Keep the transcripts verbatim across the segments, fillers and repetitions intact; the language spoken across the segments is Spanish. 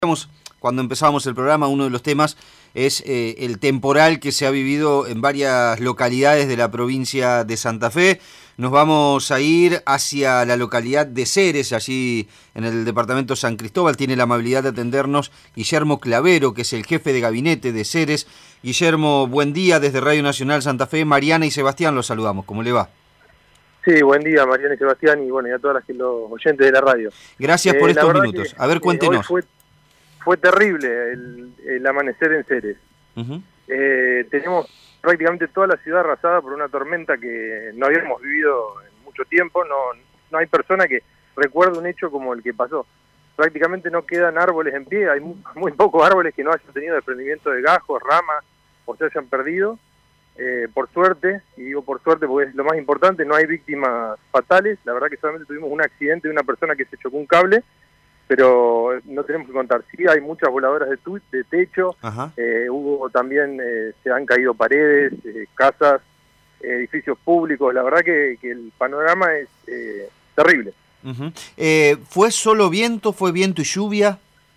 Cuando empezábamos el programa, uno de los temas es eh, el temporal que se ha vivido en varias localidades de la provincia de Santa Fe. Nos vamos a ir hacia la localidad de Ceres, allí en el departamento San Cristóbal. Tiene la amabilidad de atendernos Guillermo Clavero, que es el jefe de gabinete de Ceres. Guillermo, buen día desde Radio Nacional Santa Fe. Mariana y Sebastián los saludamos. ¿Cómo le va? Sí, buen día, Mariana y Sebastián, y bueno, y a todos los oyentes de la radio. Gracias eh, por estos minutos. Que, a ver, cuéntenos. Eh, hoy fue, fue terrible el, el amanecer en Ceres. Uh-huh. eh, tenemos prácticamente toda la ciudad arrasada por una tormenta que no habíamos vivido en mucho tiempo. No, no hay persona que recuerde un hecho como el que pasó. Prácticamente no quedan árboles en pie, hay muy, muy pocos árboles que no hayan tenido desprendimiento de gajos, ramas, o se hayan perdido. Eh, por suerte, y digo por suerte porque es lo más importante, no hay víctimas fatales. La verdad que solamente tuvimos un accidente de una persona que se chocó un cable, pero no tenemos que contar. Sí, hay muchas voladoras de, tu, de techo, eh, hubo también, eh, se han caído paredes, eh, casas, eh, edificios públicos. La verdad que, que el panorama es eh, terrible. Uh-huh. eh, ¿Fue solo viento? ¿Fue viento y lluvia?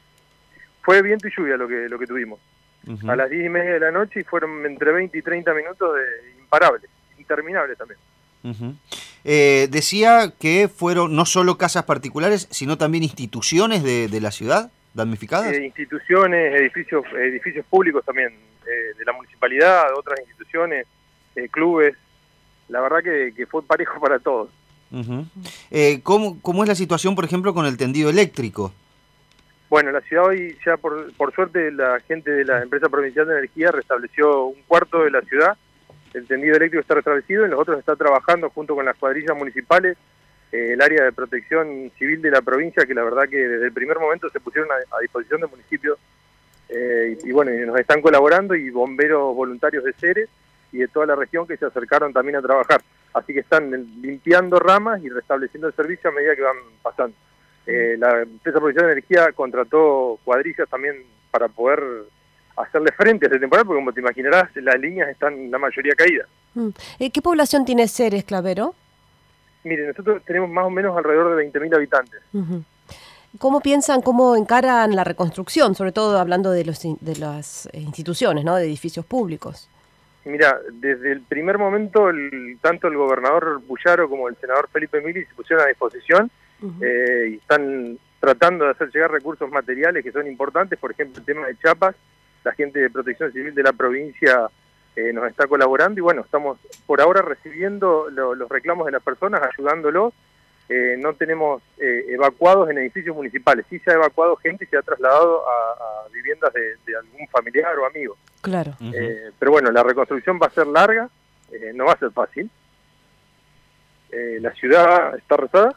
Fue viento y lluvia lo que, lo que tuvimos. Uh-huh. A las diez y media de la noche, y fueron entre veinte y treinta minutos de imparables, interminables también. Uh-huh. eh, decía que fueron no solo casas particulares, sino también instituciones de, de la ciudad damnificadas. Eh, instituciones, edificios edificios públicos también, eh, de la municipalidad, de otras instituciones, eh, clubes. La verdad que, que fue parejo para todos. Uh-huh. eh, ¿cómo, ¿Cómo es la situación, por ejemplo, con el tendido eléctrico? Bueno, la ciudad hoy, ya por, por suerte, la gente de la empresa provincial de energía restableció un cuarto de la ciudad. El tendido eléctrico está restablecido, y los otros está trabajando junto con las cuadrillas municipales, eh, el área de protección civil de la provincia, que la verdad que desde el primer momento se pusieron a, a disposición del municipio, eh, y, y bueno, y nos están colaborando, y bomberos voluntarios de Ceres y de toda la región que se acercaron también a trabajar. Así que están limpiando ramas y restableciendo el servicio a medida que van pasando. Eh, la empresa provincial de energía contrató cuadrillas también para poder hacerle frente a este temporal, porque como te imaginarás, las líneas están la mayoría caídas. Mm. ¿Qué población tiene Ceres, Clavero? Mire, nosotros tenemos más o menos alrededor de veinte mil habitantes. Uh-huh. ¿Cómo piensan, cómo encaran la reconstrucción, sobre todo hablando de, los, de las instituciones, ¿no?, de edificios públicos? Mira, desde el primer momento, el, tanto el gobernador Puyaro como el senador Felipe Mili se pusieron a disposición. Uh-huh. eh, y están tratando de hacer llegar recursos materiales que son importantes. Por ejemplo, el tema de chapas, la gente de Protección Civil de la provincia eh, nos está colaborando, y bueno, estamos por ahora recibiendo lo, los reclamos de las personas, ayudándolos. Eh, no tenemos eh, evacuados en edificios municipales, sí se ha evacuado gente y se ha trasladado a, a viviendas de, de algún familiar o amigo. Claro. Uh-huh. eh, pero bueno, la reconstrucción va a ser larga, eh, no va a ser fácil. Eh, la ciudad está arrasada.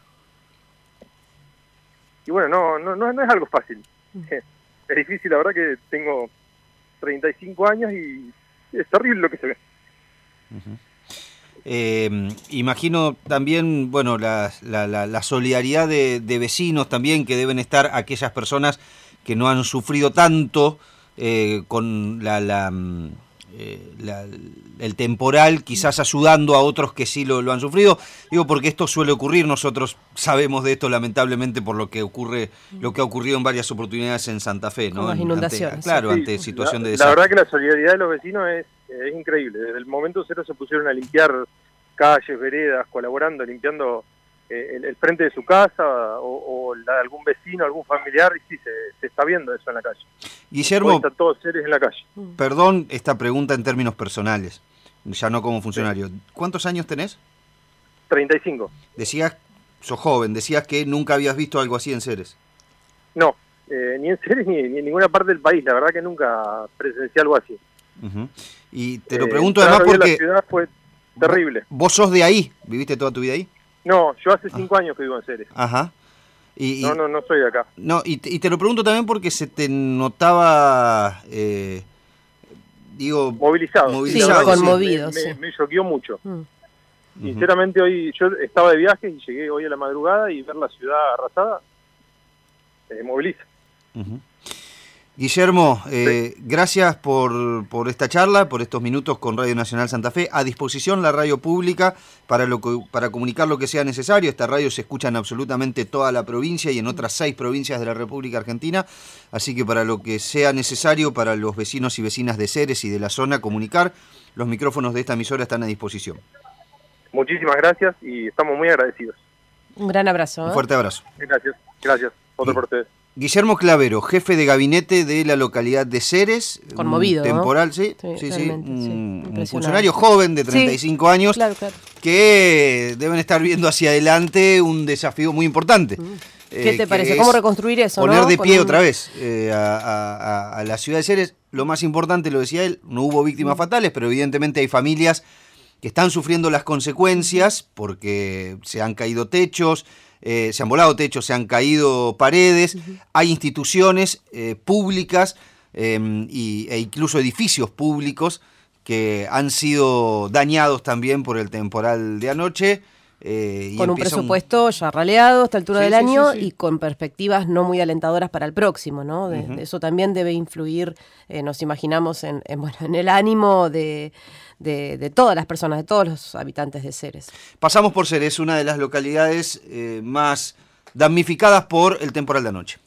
Y bueno, no, no, no, no es algo fácil. Es difícil, la verdad que tengo treinta y cinco años y es terrible lo que se ve. Uh-huh. eh, imagino también, bueno, la, la, la, la solidaridad de, de vecinos también, que deben estar aquellas personas que no han sufrido tanto eh, con la... la Eh, la, el temporal, quizás ayudando a otros que sí lo, lo han sufrido. Digo, porque esto suele ocurrir, nosotros sabemos de esto lamentablemente por lo que ocurre, lo que ha ocurrido en varias oportunidades en Santa Fe, ¿no? Con las inundaciones. Ante, claro, sí, ante situación la, de desastre. La verdad que la solidaridad de los vecinos es, es increíble. Desde el momento cero se pusieron a limpiar calles, veredas, colaborando, limpiando eh, el, el frente de su casa o, o la de algún vecino, algún familiar, y sí, se, se está viendo eso en la calle. Guillermo, están todos Ceres en la calle. Perdón esta pregunta en términos personales, ya no como funcionario. ¿Cuántos años tenés? treinta y cinco. Decías, sos joven, decías que nunca habías visto algo así en Ceres. No, eh, ni en Ceres ni, ni en ninguna parte del país, la verdad que nunca presencié algo así. Uh-huh. Y te lo eh, pregunto además porque... La ciudad fue terrible. ¿Vos sos de ahí? ¿Viviste toda tu vida ahí? No, yo hace cinco ah. años que vivo en Ceres. Ajá. Y, y, no, no, no soy de acá. No, y, y te lo pregunto también porque se te notaba, eh, digo... Movilizado. Movilizado. Sí, conmovido, sí. sí. Me, me choqueó mucho. Mm. Sinceramente, hoy yo estaba de viaje y llegué hoy a la madrugada, y ver la ciudad arrasada, eh, moviliza. Uh-huh. Guillermo, eh, sí. gracias por, por esta charla, por estos minutos con Radio Nacional Santa Fe. A disposición la radio pública para, lo que, para comunicar lo que sea necesario. Esta radio se escucha en absolutamente toda la provincia y en otras seis provincias de la República Argentina. Así que para lo que sea necesario para los vecinos y vecinas de Ceres y de la zona comunicar, los micrófonos de esta emisora están a disposición. Muchísimas gracias y estamos muy agradecidos. Un gran abrazo. ¿eh? Un fuerte abrazo. Gracias, gracias. Otro por ustedes. Guillermo Clavero, jefe de gabinete de la localidad de Ceres. Conmovido, temporal, ¿no? sí, sí, sí, sí, un, sí. un funcionario joven de treinta y cinco sí, años claro, claro. que deben estar viendo hacia adelante un desafío muy importante. Mm. ¿Qué eh, te parece? ¿Cómo reconstruir eso? Poner ¿no? de pie un... otra vez eh, a, a, a la ciudad de Ceres. Lo más importante, lo decía él, no hubo víctimas mm. fatales, pero evidentemente hay familias que están sufriendo las consecuencias porque se han caído techos, eh, se han volado techos, se han caído paredes, uh-huh. hay instituciones eh, públicas eh, y, e incluso edificios públicos que han sido dañados también por el temporal de anoche. Eh, y con un presupuesto un... ya raleado a esta altura sí, del sí, año sí, sí. y con perspectivas no muy alentadoras para el próximo, ¿no? De, uh-huh. de eso también debe influir, eh, nos imaginamos, en, en, bueno, en el ánimo de, de, de todas las personas, de todos los habitantes de Ceres. Pasamos por Ceres, una de las localidades eh, más damnificadas por el temporal de anoche.